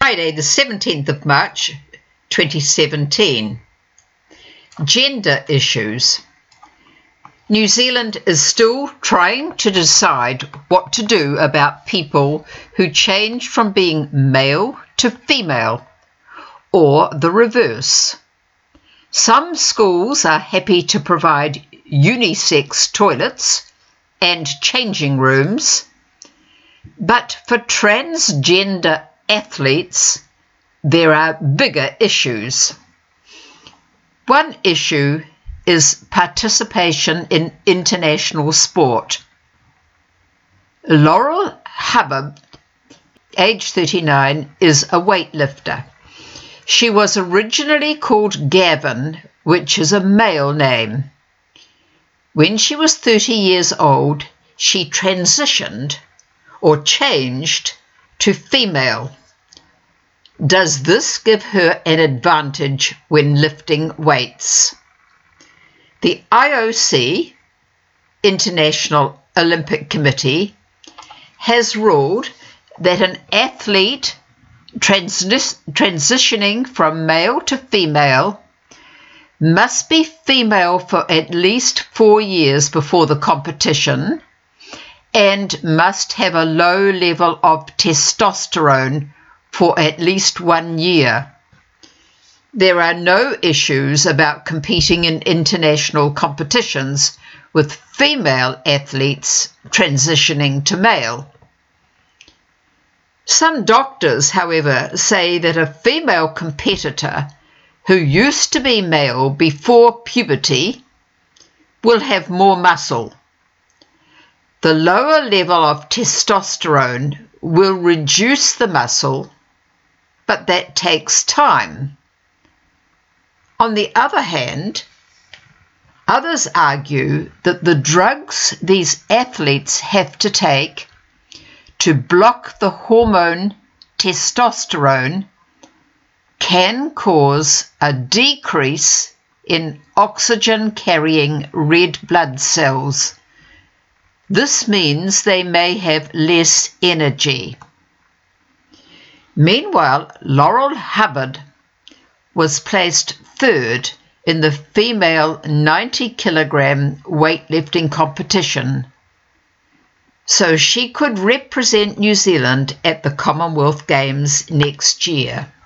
Friday the 17th of March 2017. Gender issues. New Zealand is still trying to decide what to do about people who change from being male to female, or the reverse. Some schools are happy to provide unisex toilets and changing rooms, but for transgender athletes, there are bigger issues. One issue is participation in international sport. Laurel Hubbard, age 39, is a weightlifter. She was originally called Gavin, which is a male name. When she was 30 years old, she transitioned or changed to female. Does this give her an advantage when lifting weights? The IOC, International Olympic Committee, has ruled that an athlete transitioning from male to female must be female for at least 4 years before the competition and must have a low level of testosterone for at least 1 year. There are no issues about competing in international competitions with female athletes transitioning to male. Some doctors, however, say that a female competitor who used to be male before puberty will have more muscle. The lower level of testosterone will reduce the muscle, but that takes time. On the other hand, others argue that the drugs these athletes have to take to block the hormone testosterone can cause a decrease in oxygen-carrying red blood cells. This means they may have less energy. Meanwhile, Laurel Hubbard was placed third in the female 90-kilogram weightlifting competition, so she could represent New Zealand at the Commonwealth Games next year.